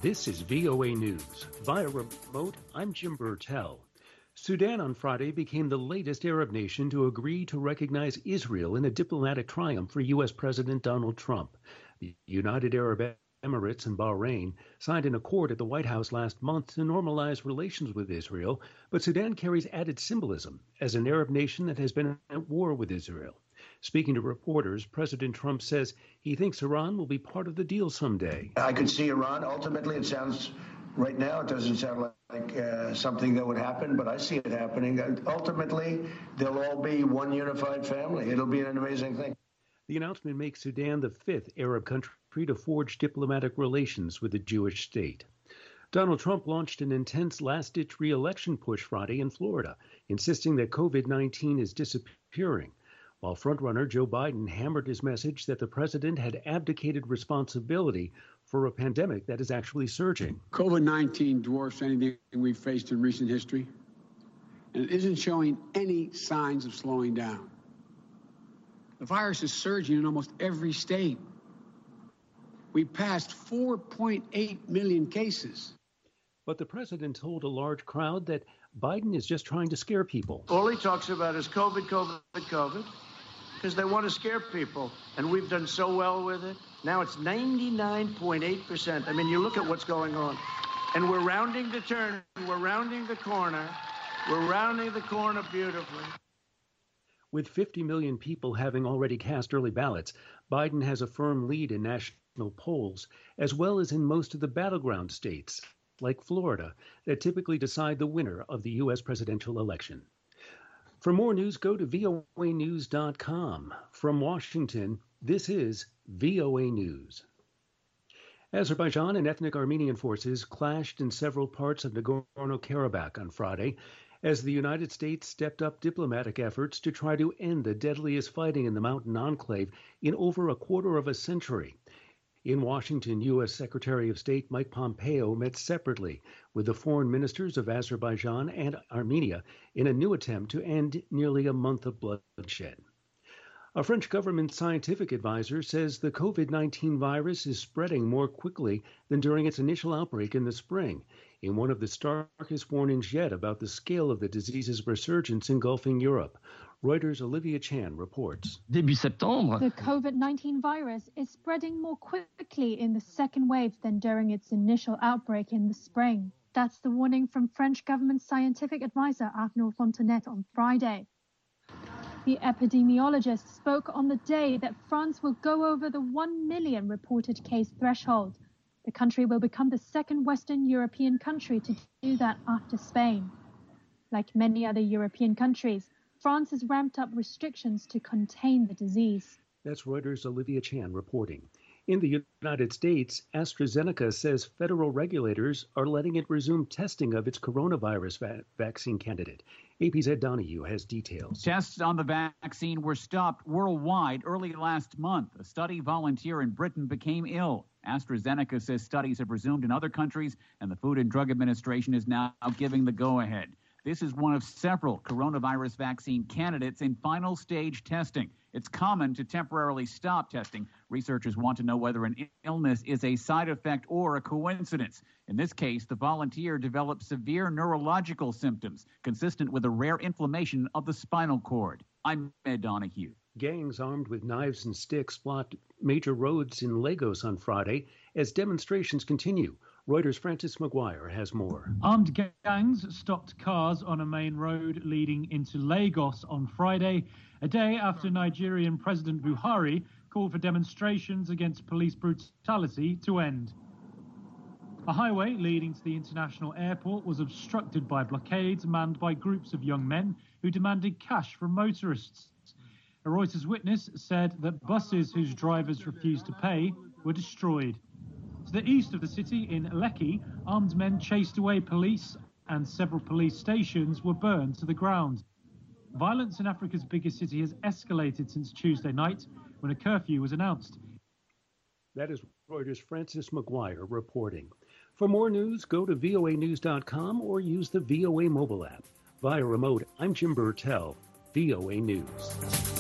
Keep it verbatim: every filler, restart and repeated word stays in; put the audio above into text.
This is V O A News. Via remote, I'm Jim Burtell. Sudan on Friday became the latest Arab nation to agree to recognize Israel in a diplomatic triumph for U S. President Donald Trump. The United Arab Emirates and Bahrain signed an accord at the White House last month to normalize relations with Israel, but Sudan carries added symbolism as an Arab nation that has been at war with Israel. Speaking to reporters, President Trump says he thinks Iran will be part of the deal someday. I could see Iran. Ultimately, it sounds, right now, it doesn't sound like uh, something that would happen, but I see it happening. Ultimately, they'll all be one unified family. It'll be an amazing thing. The announcement makes Sudan the fifth Arab country to forge diplomatic relations with the Jewish state. Donald Trump launched an intense last-ditch re-election push Friday in Florida, insisting that COVID nineteen is disappearing, while frontrunner Joe Biden hammered his message that the president had abdicated responsibility for a pandemic that is actually surging. COVID nineteen dwarfs anything we've faced in recent history, and it isn't showing any signs of slowing down. The virus is surging in almost every state. We passed four point eight million cases. But the president told a large crowd that Biden is just trying to scare people. All he talks about is COVID, COVID, COVID, because they want to scare people. And we've done so well with it. Now it's ninety-nine point eight percent. I mean, you look at what's going on. And we're rounding the turn. We're rounding the corner. We're rounding the corner beautifully. With fifty million people having already cast early ballots, Biden has a firm lead in national polls, as well as in most of the battleground states, like Florida, that typically decide the winner of the U S presidential election. For more news, go to V O A news dot com. From Washington, this is V O A News. Azerbaijan and ethnic Armenian forces clashed in several parts of Nagorno-Karabakh on Friday, as the United States stepped up diplomatic efforts to try to end the deadliest fighting in the mountain enclave in over a quarter of a century. In Washington, U S. Secretary of State Mike Pompeo met separately with the foreign ministers of Azerbaijan and Armenia in a new attempt to end nearly a month of bloodshed. A French government scientific advisor says the COVID nineteen virus is spreading more quickly than during its initial outbreak in the spring, in one of the starkest warnings yet about the scale of the disease's resurgence engulfing Europe. Reuters' Olivia Chan reports. Début septembre, the COVID nineteen virus is spreading more quickly in the second wave than during its initial outbreak in the spring. That's the warning from French government scientific advisor Arnaud Fontanet on Friday. The epidemiologist spoke on the day that France will go over the one million reported case threshold. The country will become the second Western European country to do that after Spain. Like many other European countries, France has ramped up restrictions to contain the disease. That's Reuters' Olivia Chan reporting. In the United States, AstraZeneca says federal regulators are letting it resume testing of its coronavirus va- vaccine candidate. A P's Ed Donahue has details. Tests on the vaccine were stopped worldwide early last month. A study volunteer in Britain became ill. AstraZeneca says studies have resumed in other countries, and the Food and Drug Administration is now giving the go-ahead. This is one of several coronavirus vaccine candidates in final stage testing. It's common to temporarily stop testing. Researchers want to know whether an illness is a side effect or a coincidence. In this case, the volunteer developed severe neurological symptoms consistent with a rare inflammation of the spinal cord. I'm Ed Donahue. Gangs armed with knives and sticks blocked major roads in Lagos on Friday as demonstrations continue. Reuters' Francis McGuire has more. Armed gangs stopped cars on a main road leading into Lagos on Friday, a day after Nigerian President Buhari called for demonstrations against police brutality to end. A highway leading to the international airport was obstructed by blockades manned by groups of young men who demanded cash from motorists. A Reuters witness said that buses whose drivers refused to pay were destroyed. To the east of the city in Lekki, armed men chased away police and several police stations were burned to the ground. Violence in Africa's biggest city has escalated since Tuesday night when a curfew was announced. That is Reuters' Francis McGuire reporting. For more news, go to V O A news dot com or use the V O A mobile app. Via remote, I'm Jim Burtell, V O A News.